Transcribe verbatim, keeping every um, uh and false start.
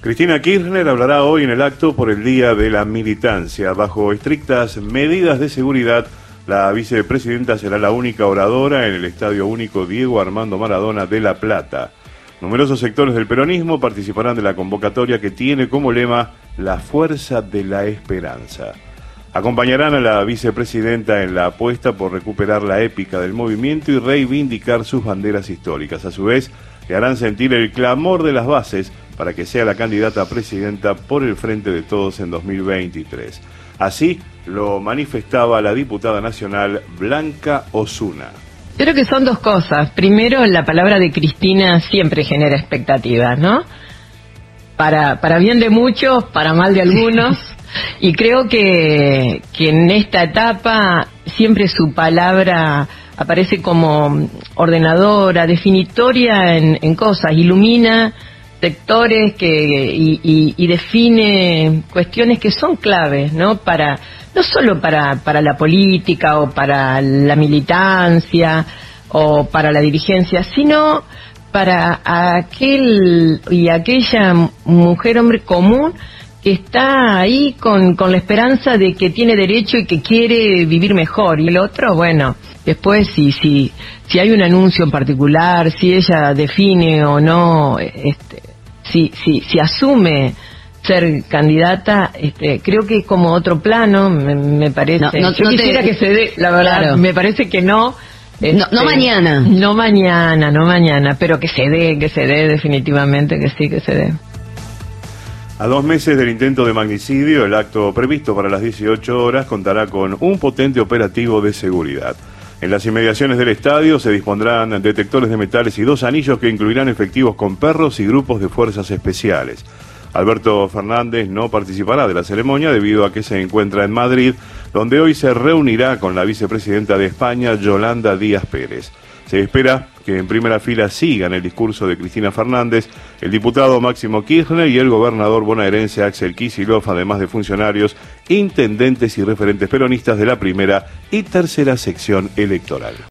Cristina Kirchner hablará hoy en el acto por el Día de la Militancia. Bajo estrictas medidas de seguridad, la vicepresidenta será la única oradora en el Estadio Único Diego Armando Maradona de La Plata. Numerosos sectores del peronismo participarán de la convocatoria que tiene como lema la fuerza de la esperanza. Acompañarán a la vicepresidenta en la apuesta por recuperar la épica del movimiento y reivindicar sus banderas históricas. A su vez, le harán sentir el clamor de las bases para que sea la candidata a presidenta por el Frente de Todos en dos mil veintitrés. Así lo manifestaba la diputada nacional Blanca Osuna. Creo que son dos cosas. Primero, la palabra de Cristina siempre genera expectativas, ¿no? Para, para bien de muchos, para mal de algunos. Y creo que, que en esta etapa siempre su palabra aparece como ordenadora, definitoria en, en cosas, ilumina sectores que y, y, y define cuestiones que son claves, ¿no? Para no solo para para la política o para la militancia o para la dirigencia, sino para aquel y aquella mujer, hombre común que está ahí con, con la esperanza de que tiene derecho y que quiere vivir mejor. Y el otro, bueno, después si, si, si hay un anuncio en particular, si ella define o no, este, si, si, si asume ser candidata, este, creo que es como otro plano, me, me parece. No, no, Yo no quisiera te... que se dé, la verdad, claro. Me parece que no. Este, no, no mañana. No mañana, no mañana, pero que se dé, que se dé definitivamente, que sí, que se dé. A dos meses del intento de magnicidio, el acto previsto para las dieciocho horas contará con un potente operativo de seguridad. En las inmediaciones del estadio se dispondrán detectores de metales y dos anillos que incluirán efectivos con perros y grupos de fuerzas especiales. Alberto Fernández no participará de la ceremonia debido a que se encuentra en Madrid, donde hoy se reunirá con la vicepresidenta de España, Yolanda Díaz Pérez. Se espera que en primera fila sigan el discurso de Cristina Fernández, el diputado Máximo Kirchner y el gobernador bonaerense Axel Kicillof, además de funcionarios, intendentes y referentes peronistas de la primera y tercera sección electoral.